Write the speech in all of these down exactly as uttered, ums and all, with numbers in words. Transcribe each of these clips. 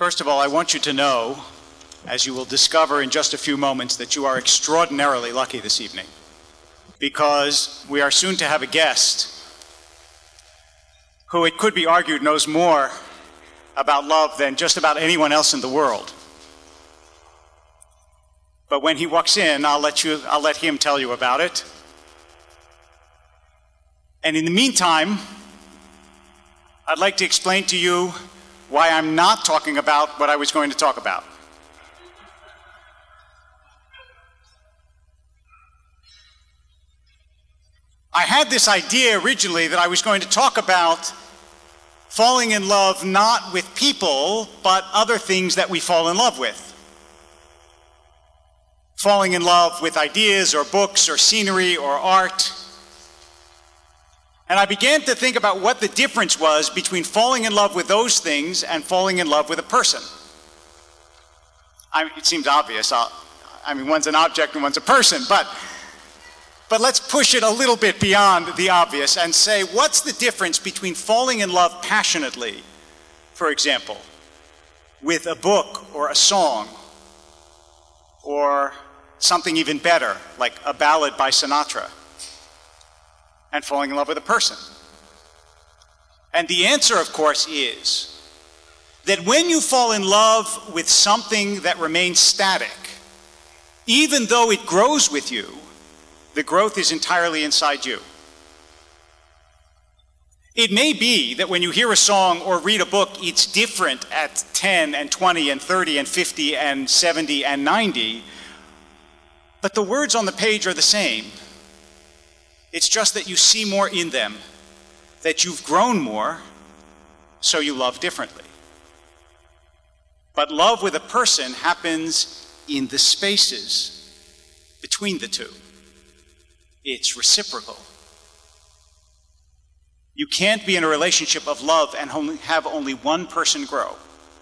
First of all, I want you to know, as you will discover in just a few moments, that you are extraordinarily lucky this evening, because we are soon to have a guest who, it could be argued, knows more about love than just about anyone else in the world. But when he walks in, I'll let you, I'll let him tell you about it. And in the meantime, I'd like to explain to you why I'm not talking about what I was going to talk about. I had this idea originally that I was going to talk about falling in love not with people, but other things that we fall in love with. Falling in love with ideas or books or scenery or art. And I began to think about what the difference was between falling in love with those things and falling in love with a person. I mean, it seems obvious. I'll, I mean, one's an object and one's a person, but, but let's push it a little bit beyond the obvious and say, what's the difference between falling in love passionately, for example, with a book or a song, or something even better, like a ballad by Sinatra, and falling in love with a person? And the answer, of course, is that when you fall in love with something that remains static, even though it grows with you, the growth is entirely inside you. It may be that when you hear a song or read a book, it's different at ten and twenty and thirty and fifty and seventy and ninety, but the words on the page are the same. It's just that you see more in them, that you've grown more, so you love differently. But love with a person happens in the spaces between the two. It's reciprocal. You can't be in a relationship of love and only have only one person grow.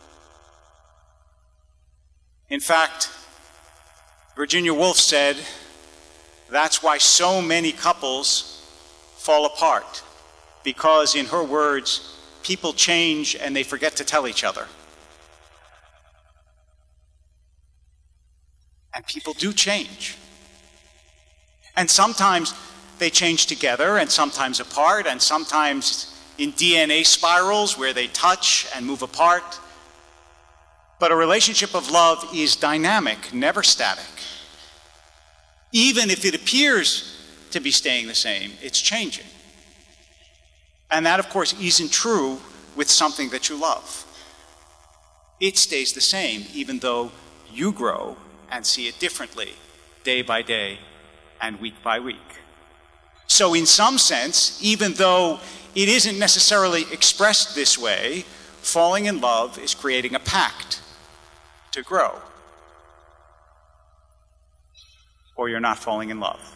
In fact, Virginia Woolf said, that's why so many couples fall apart, because, in her words, people change and they forget to tell each other. And people do change. And sometimes they change together, and sometimes apart, and sometimes in D N A spirals where they touch and move apart. But a relationship of love is dynamic, never static. Even if it appears to be staying the same, it's changing. And that, of course, isn't true with something that you love. It stays the same, even though you grow and see it differently, day by day and week by week. So in some sense, even though it isn't necessarily expressed this way, falling in love is creating a pact to grow. Or you're not falling in love.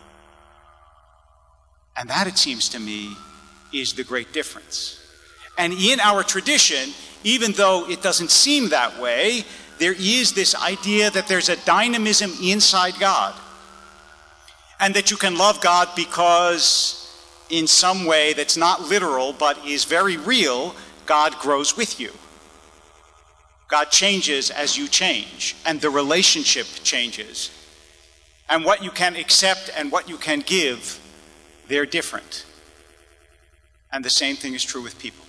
And that, it seems to me, is the great difference. And in our tradition, even though it doesn't seem that way, there is this idea that there's a dynamism inside God. And that you can love God because, in some way that's not literal but is very real, God grows with you. God changes as you change, and the relationship changes. And what you can accept and what you can give, they're different. And the same thing is true with people.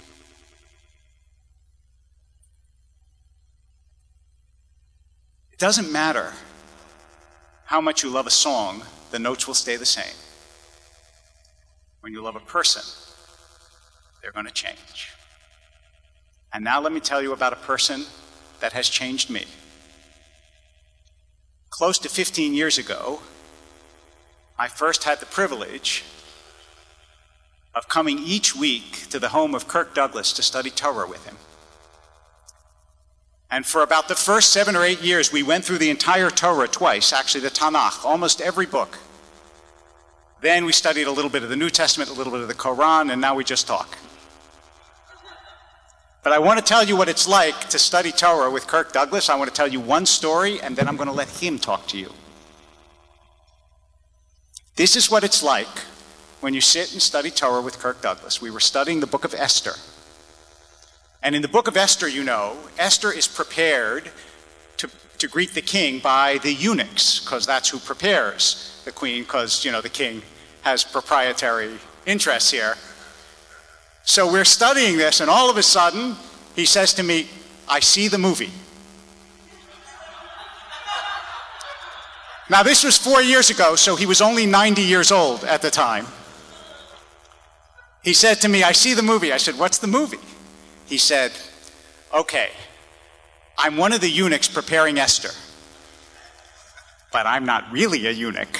It doesn't matter how much you love a song, the notes will stay the same. When you love a person, they're going to change. And now let me tell you about a person that has changed me. Close to fifteen years ago, I first had the privilege of coming each week to the home of Kirk Douglas to study Torah with him. And for about the first seven or eight years, we went through the entire Torah twice, actually the Tanakh, almost every book. Then we studied a little bit of the New Testament, a little bit of the Quran, and now we just talk. But I want to tell you what it's like to study Torah with Kirk Douglas. I want to tell you one story, and then I'm going to let him talk to you. This is what it's like when you sit and study Torah with Kirk Douglas. We were studying the book of Esther. And in the book of Esther, you know, Esther is prepared to, to greet the king by the eunuchs, because that's who prepares the queen, because, you know, the king has proprietary interests here. So we're studying this, and all of a sudden, he says to me, I see the movie. Now, this was four years ago, so he was only ninety years old at the time. He said to me, I see the movie. I said, what's the movie? He said, okay, I'm one of the eunuchs preparing Esther, but I'm not really a eunuch.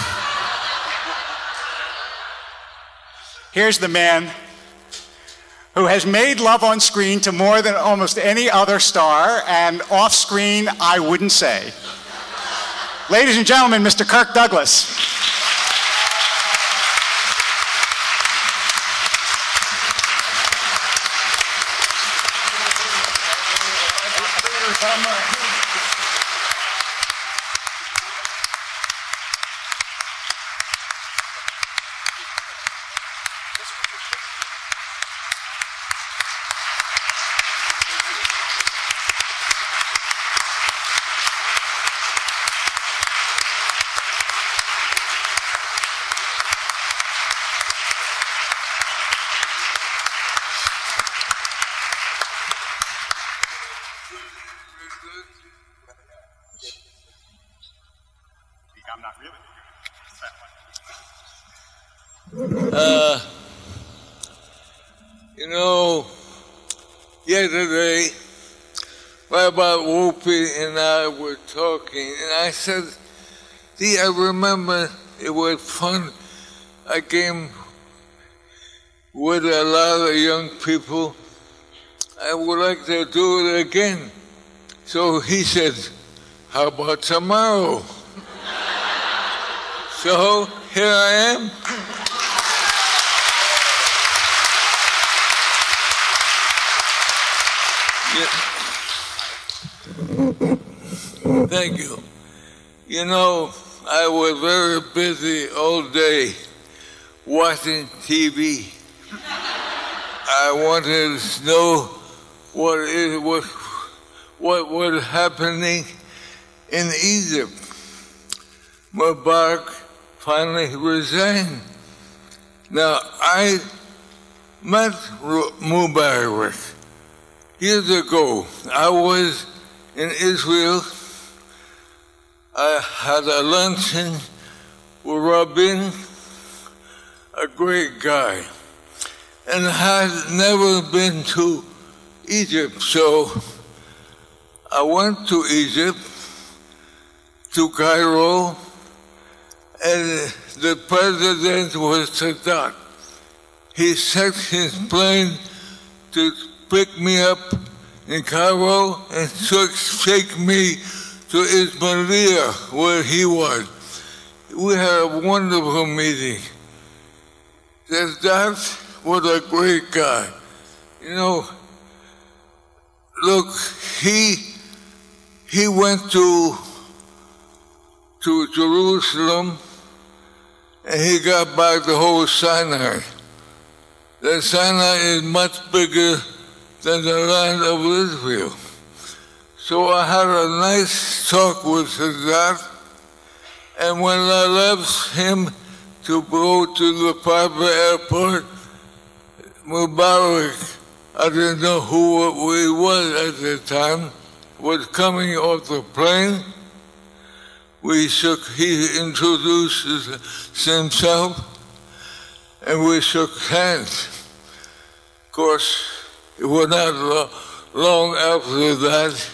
Here's the man who has made love on screen to more than almost any other star, and off screen, I wouldn't say. Ladies and gentlemen, Mister Kirk Douglas. I'm not really Uh, you know, yesterday, Rabbi Whoopi and I were talking, and I said, see, I remember it was fun. I came with a lot of young people. I would like to do it again. So he said, how about tomorrow? So here I am. Yeah. Thank you. You know, I was very busy all day watching T V. I wanted to know what it was, what was happening in Egypt. Mubarak finally resigned. Now, I met Mubarak years ago. I was in Israel. I had a luncheon with Rabin, a great guy, and had never been to Egypt. So I went to Egypt, to Cairo, and the president was Sadat. He sent his plane to pick me up in Cairo and took, take me to Ismailia, where he was. We had a wonderful meeting. Sadat was a great guy. You know, look, he he went to to Jerusalem, and he got back the whole Sinai. The Sinai is much bigger than the land of Israel. So I had a nice talk with Sadat, and when I left him to go to the private airport, Mubarak, I didn't know who he was at the time, was coming off the plane. We shook, he introduced himself, and we shook hands. Of course, it was not long after that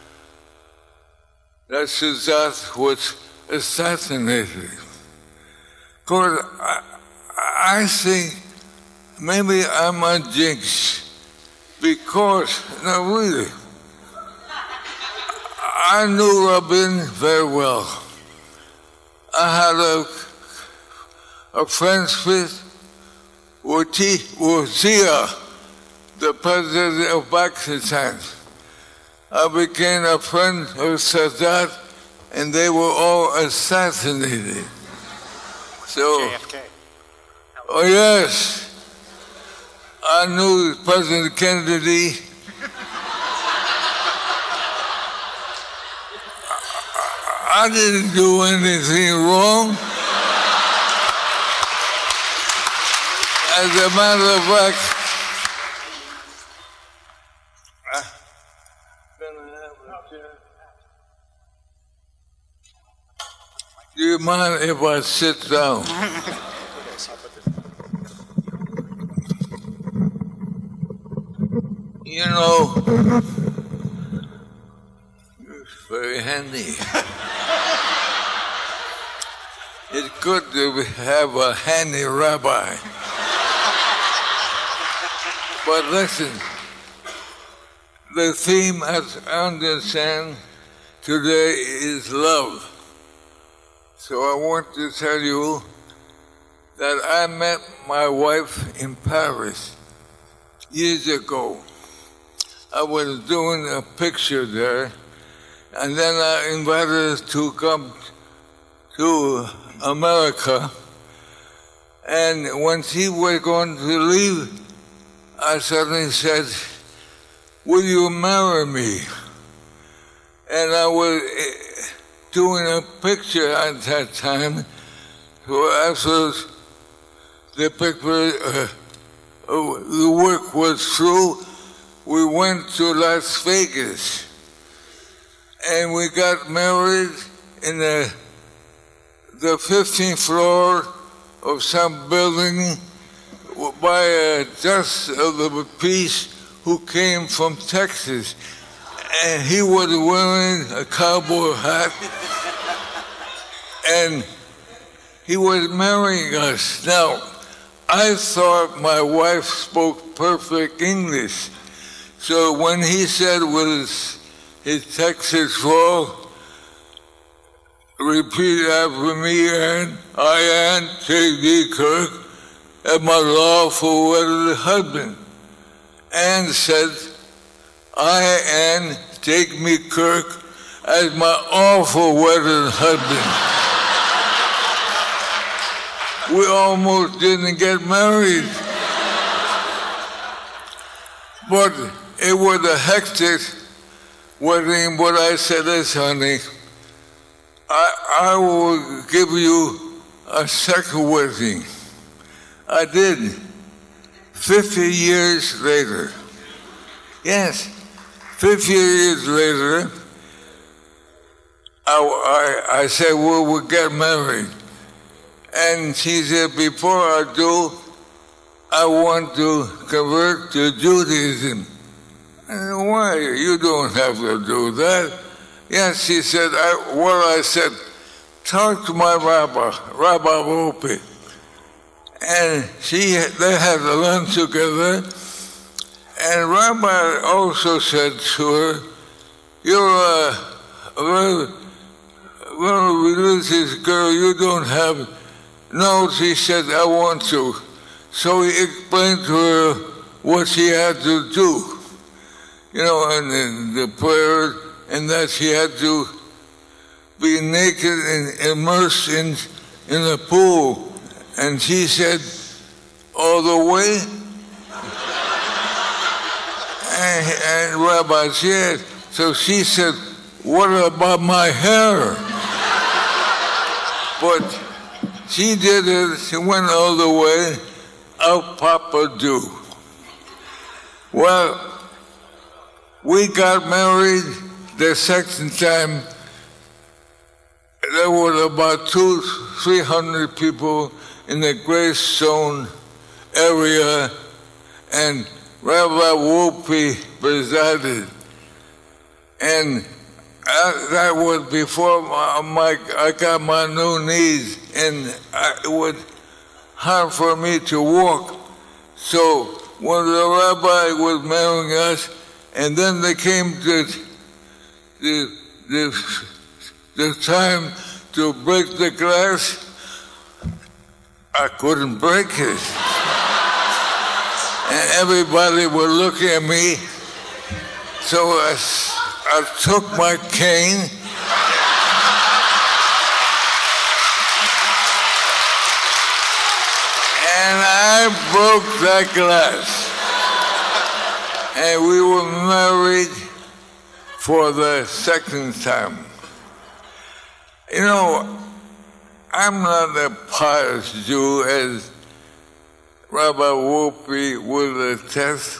that Sadat was assassinated. Of course, I, I think maybe I'm a jinx, because, no, really, I knew Rabin very well. I had a, a friendship with Zia, the president of Pakistan. I became a friend of Sadat, and they were all assassinated. So, J F K. Oh yes, I knew President Kennedy I didn't do anything wrong. As a matter of fact, do you mind if I sit down? You know, it's very handy. It's good to have a handy rabbi. But listen, the theme, as I understand, today is love. So I want to tell you that I met my wife in Paris years ago. I was doing a picture there, and then I invited her to come to America. And when she was going to leave, I suddenly said, "Will you marry me?" And I was doing a picture at that time. So after the picture, uh, the work was through, we went to Las Vegas. And we got married in the, the fifteenth floor of some building by a justice of the peace who came from Texas. And he was wearing a cowboy hat. And he was marrying us. Now, I thought my wife spoke perfect English. So when he said with his, his Texas drawl, repeat after me, and I, Ann, take thee, Kirk, as my lawful wedded husband. Ann said, I, Ann, take me, Kirk, as my awful wedded husband. We almost didn't get married. But it was a hectic wedding, but I said this, honey, I, I will give you a second wedding. I did. Fifty years later. Yes, fifty years later, I, I, I said, well, we'll get married. And she said, before I do, I want to convert to Judaism. I said, why? You don't have to do that. Yes, she said, I, well, I said, talk to my rabbi, Rabbi Volpe. And she, they had lunch together. And Rabbi also said to her, you're a very, very religious girl, you don't have, no, she said, I want to. So he explained to her what she had to do, you know, and, and the prayer, and that she had to be naked and immersed in, in a pool. And she said, all the way? and, and Rabbi said, so she said, what about my hair? But she did it, she went all the way, out Papa do. Well, we got married the second time. There were about two, three hundred people in the Grace Zone area, and Rabbi Wolpe presided. And I, that was before my, my, I got my new knees, and I, it was hard for me to walk. So when the rabbi was marrying us, and then they came to the, the, the time to break the glass, I couldn't break it. And everybody was looking at me, so I, I took my cane and I broke that glass. And we were married for the second time. You know, I'm not a pious Jew, as Rabbi Wolpe would attest.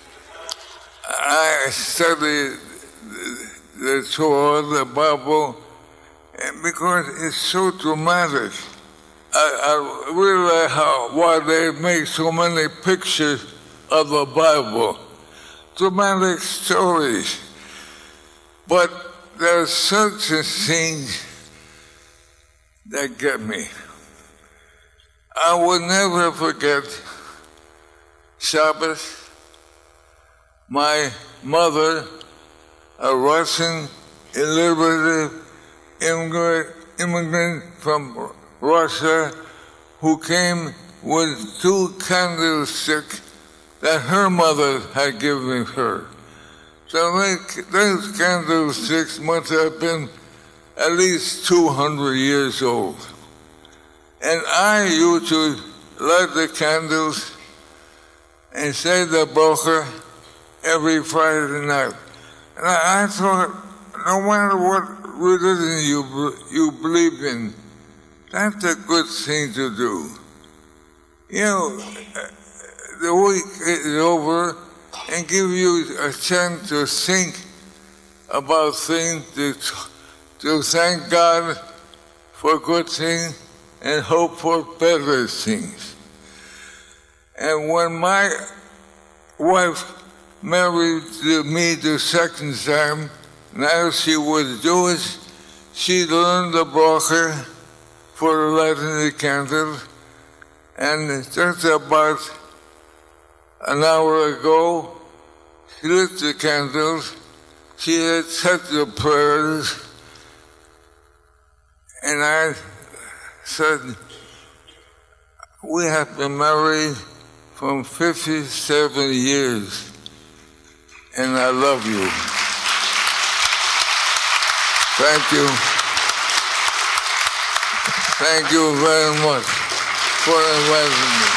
I studied the Torah, the Bible, because it's so dramatic. I, I realize how, why they make so many pictures of the Bible. Dramatic stories. But there's certain things that get me. I will never forget Shabbos. My mother, a Russian illiterate immigrant, immigrant from Russia, who came with two candlesticks that her mother had given her. So they, those candlesticks must have been at least two hundred years old. And I used to light the candles and say the bracha every Friday night. And I, I thought, no matter what religion you, you believe in, that's a good thing to do. You know, the week is over and give you a chance to think about things, to, to thank God for good things and hope for better things. And when my wife married me the second time, now she was Jewish, she learned the bracha for lighting the candle, and just about an hour ago, she lit the candles, she had said the prayers, and I said, we have been married for fifty-seven years, and I love you. Thank you. Thank you very much for inviting me.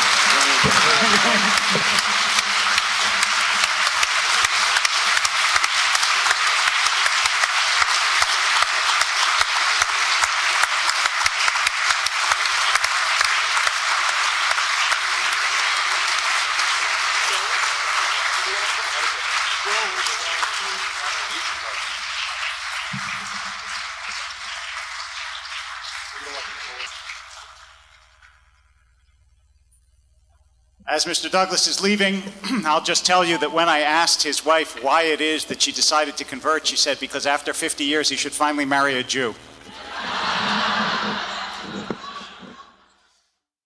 As Mister Douglas is leaving, I'll just tell you that when I asked his wife why it is that she decided to convert, she said because after fifty years he should finally marry a Jew.